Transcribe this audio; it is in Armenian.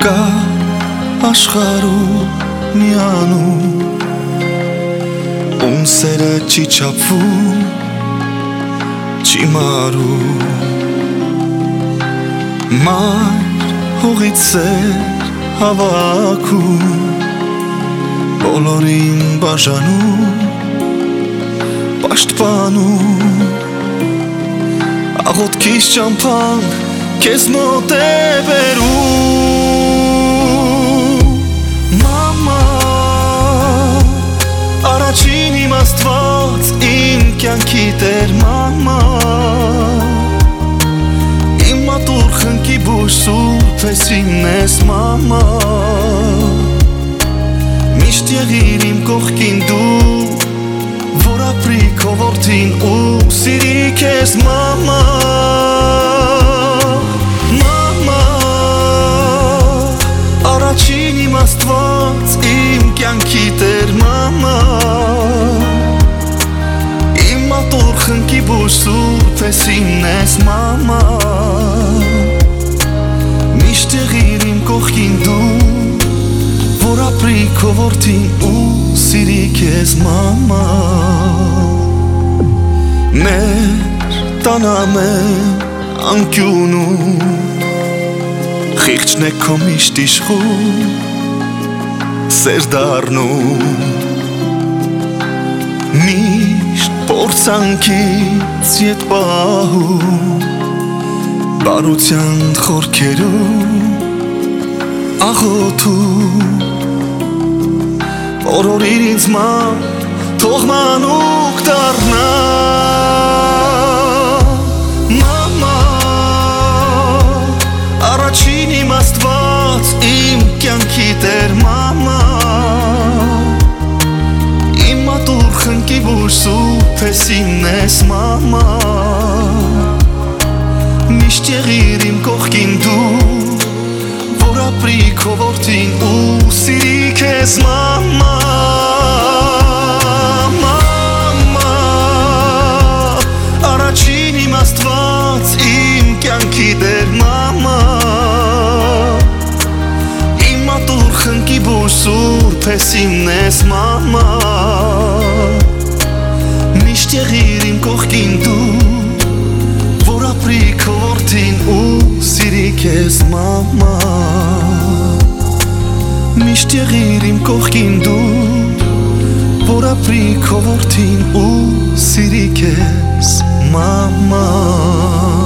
կա աշխարհում միանում ում սերը չի չափվում, չի մարում մայր հողից սեր հավաքում բոլորին բաժանում պաշտպանում աղոթքից ճամփան քեզ մոտ է բերում մամա առաջին իմ Աստված իմ կյանքի տեր մամա իմ մատուռ խնկի բույր սուրբ հեսինն ես մամա միշտ եղիր իմ կողքին դու որ ապրի քո որդին ու սիրի քեզ մամա առաջին իմ Աստված իմ կյանքի տեր մամա իմ մատուռ խնկի բույր սուրբ հեսինն ես մամա միշտ եղիր իմ կողքին դու որ ապրի քո որդին ու սիրի քեզ մամա մեր տանամեն անկյունում խիղճն է քո միշտ իշխում սեր դառնում միշտ փորձանքից ետ պահում բարության խորքերում աղոթում օրորիր ինձ մամ թող մանուկ դառնա առաջին իմ Աստված իմ կյանքի տեր մամա իմ մատուռ խնկի բույր սուրբ հեսինն ես մամա միշտ եղիր իմ կողքին դու որ ապրի քո որդին ու սիրի քեզ մամա առաջին իմ Աստված իմ կյանքի տեր մամա խնկի բույր սուրբ հեսինն ես մամա միշտ եղիր իմ կողքին դու որ ապրի քո որդին ու սիրի քեզ մամա միշտ եղիր իմ կողքին դու որ ապրի քո որդին ու սիրի քեզ մամա